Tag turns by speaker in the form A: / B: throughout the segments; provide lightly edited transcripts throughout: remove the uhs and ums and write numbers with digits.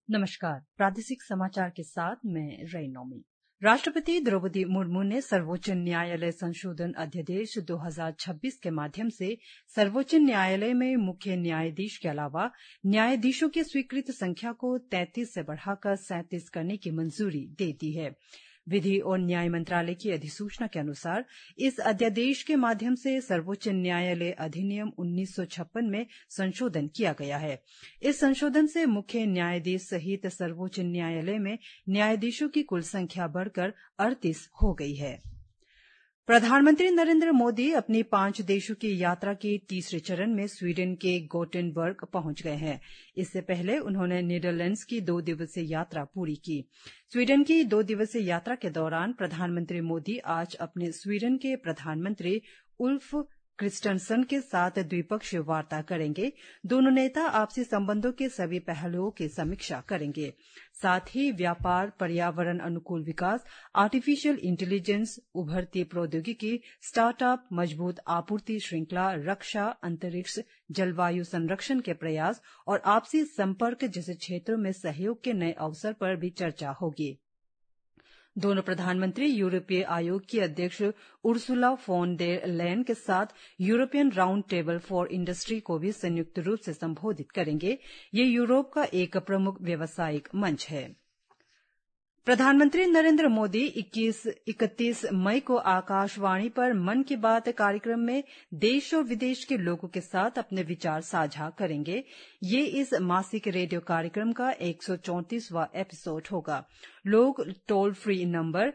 A: नमस्कार। प्रादेशिक समाचार के साथ मैं रैनोमी। राष्ट्रपति द्रौपदी मुर्मू ने सर्वोच्च न्यायालय संशोधन अध्यादेश 2026 के माध्यम से सर्वोच्च न्यायालय में मुख्य न्यायाधीश के अलावा न्यायाधीशों की स्वीकृत संख्या को 33 से बढ़ाकर 37 करने की मंजूरी दे दी है। विधि और न्याय मंत्रालय की अधिसूचना के अनुसार इस अध्यादेश के माध्यम से सर्वोच्च न्यायालय अधिनियम 1956 में संशोधन किया गया है। इस संशोधन से मुख्य न्यायाधीश सहित सर्वोच्च न्यायालय में न्यायाधीशों की कुल संख्या बढ़कर 38 हो गई है। प्रधानमंत्री नरेंद्र मोदी अपनी 5 देशों की यात्रा के तीसरे चरण में स्वीडन के गोटेनबर्ग पहुंच गए हैं। इससे पहले उन्होंने नीदरलैंड्स की 2 दिवसीय यात्रा पूरी की। स्वीडन की 2 दिवसीय यात्रा के दौरान प्रधानमंत्री मोदी आज अपने स्वीडन के प्रधानमंत्री उल्फ क्रिस्टनसन के साथ द्विपक्षीय वार्ता करेंगे। दोनों नेता आपसी संबंधों के सभी पहलुओं की समीक्षा करेंगे। साथ ही व्यापार, पर्यावरण अनुकूल विकास, आर्टिफिशियल इंटेलिजेंस, उभरती प्रौद्योगिकी, स्टार्टअप, मजबूत आपूर्ति श्रृंखला, रक्षा, अंतरिक्ष, जलवायु संरक्षण के प्रयास और आपसी संपर्क जैसे क्षेत्रों में सहयोग के नए अवसर पर भी चर्चा होगी। दोनों प्रधानमंत्री यूरोपीय आयोग की अध्यक्ष उर्सुला फोन डेर लेयन के साथ European round table for industry को भी संयुक्त रूप से संबोधित करेंगे। ये यूरोप का एक प्रमुख व्यावसायिक मंच है। प्रधानमंत्री नरेंद्र मोदी 31 मई को आकाशवाणी पर मन की बात कार्यक्रम में देश और विदेश के लोगों के साथ अपने विचार साझा करेंगे। ये इस मासिक रेडियो कार्यक्रम का 134वां एपिसोड होगा। लोग टोल फ्री नंबर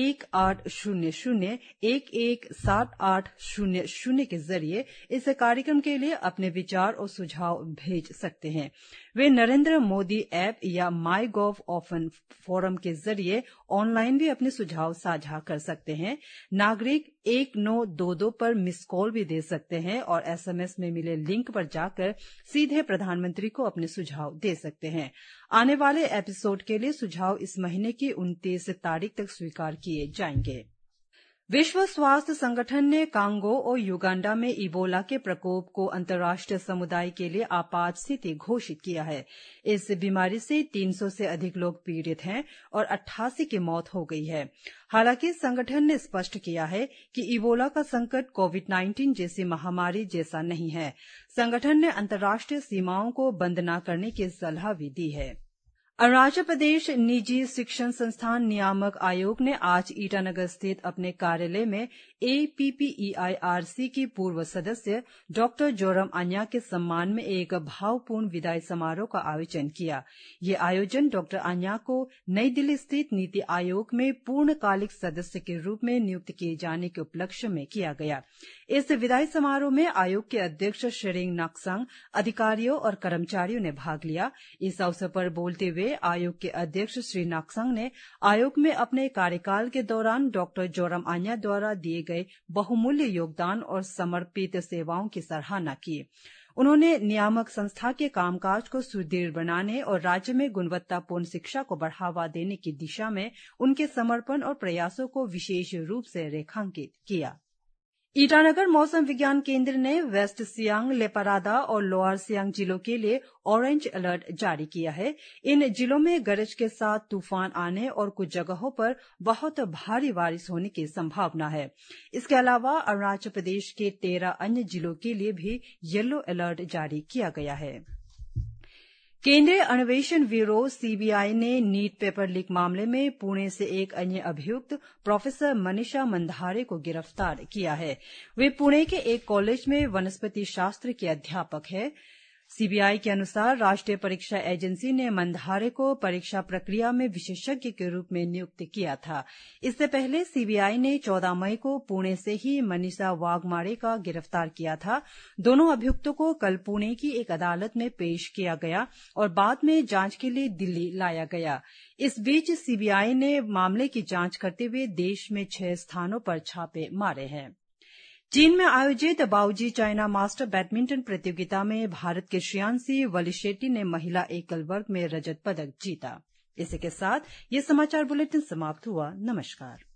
A: 1800-117800 के जरिए इस कार्यक्रम के लिए अपने विचार और सुझाव भेज सकते हैं। वे नरेंद्र मोदी ऐप या माई गॉव ओपन फोरम के जरिए ऑनलाइन भी अपने सुझाव साझा कर सकते हैं। नागरिक 1922 पर मिस कॉल भी दे सकते हैं और SMS में मिले लिंक पर जाकर सीधे प्रधानमंत्री को अपने सुझाव दे सकते हैं। आने वाले एपिसोड के लिए सुझाव इस महीने की 29 तारीख तक स्वीकार किए जाएंगे। विश्व स्वास्थ्य संगठन ने कांगो और युगांडा में इबोला के प्रकोप को अंतर्राष्ट्रीय समुदाय के लिए आपात स्थिति घोषित किया है। इस बीमारी से 300 से अधिक लोग पीड़ित हैं और 88 की मौत हो गई है। हालांकि संगठन ने स्पष्ट किया है कि इबोला का संकट कोविड-19 जैसी महामारी जैसा नहीं है। संगठन ने अंतर्राष्ट्रीय सीमाओं को बंद न करने की सलाह भी दी है। अरुणाचल प्रदेश निजी शिक्षण संस्थान नियामक आयोग ने आज ईटानगर स्थित अपने कार्यालय में APPEIRC की पूर्व सदस्य डॉ जोरम अन्या के सम्मान में एक भावपूर्ण विदाई समारोह का आयोजन किया। ये आयोजन डॉ अन्या को नई दिल्ली स्थित नीति आयोग में पूर्णकालिक सदस्य के रूप में नियुक्त किए जाने के उपलक्ष्य में किया गया। इस विदाई समारोह में आयोग के अध्यक्ष शेरिंग नाकसांग, अधिकारियों और कर्मचारियों ने भाग लिया। इस अवसर पर बोलते हुए आयोग के अध्यक्ष श्री नाकसांग ने आयोग में अपने कार्यकाल के दौरान डॉ जोरम अन्या द्वारा दिए गए बहुमूल्य योगदान और समर्पित सेवाओं की सराहना की। उन्होंने नियामक संस्था के कामकाज को सुदृढ़ बनाने और राज्य में गुणवत्तापूर्ण शिक्षा को बढ़ावा देने की दिशा में उनके समर्पण और प्रयासों को विशेष रूप से रेखांकित किया। ईटानगर मौसम विज्ञान केंद्र ने वेस्ट सियांग, लेपारादा और लोअर सियांग जिलों के लिए ऑरेंज अलर्ट जारी किया है। इन जिलों में गरज के साथ तूफान आने और कुछ जगहों पर बहुत भारी बारिश होने की संभावना है। इसके अलावा अरुणाचल प्रदेश के 13 अन्य जिलों के लिए भी येलो अलर्ट जारी किया गया है। केंद्रीय अन्वेषण ब्यूरो CBI ने नीट पेपर लीक मामले में पुणे से एक अन्य अभियुक्त प्रोफेसर मनीषा मंधारे को गिरफ्तार किया है। वे पुणे के एक कॉलेज में वनस्पति शास्त्र के अध्यापक हैं। CBI के अनुसार राष्ट्रीय परीक्षा एजेंसी ने मंधारे को परीक्षा प्रक्रिया में विशेषज्ञ के रूप में नियुक्त किया था। इससे पहले CBI ने 14 मई को पुणे से ही मनीषा वाघमारे का गिरफ्तार किया था। दोनों अभियुक्तों को कल पुणे की एक अदालत में पेश किया गया और बाद में जांच के लिए दिल्ली लाया गया। इस बीच CBI ने मामले की जांच करते हुए देश में 6 स्थानों पर छापे मारे हैं। चीन में आयोजित बाओजी चाइना मास्टर बैडमिंटन प्रतियोगिता में भारत के श्रेयांशी वलिशेट्टी ने महिला एकल वर्ग में रजत पदक जीता। इसी के साथ ये समाचार बुलेटिन समाप्त हुआ। नमस्कार।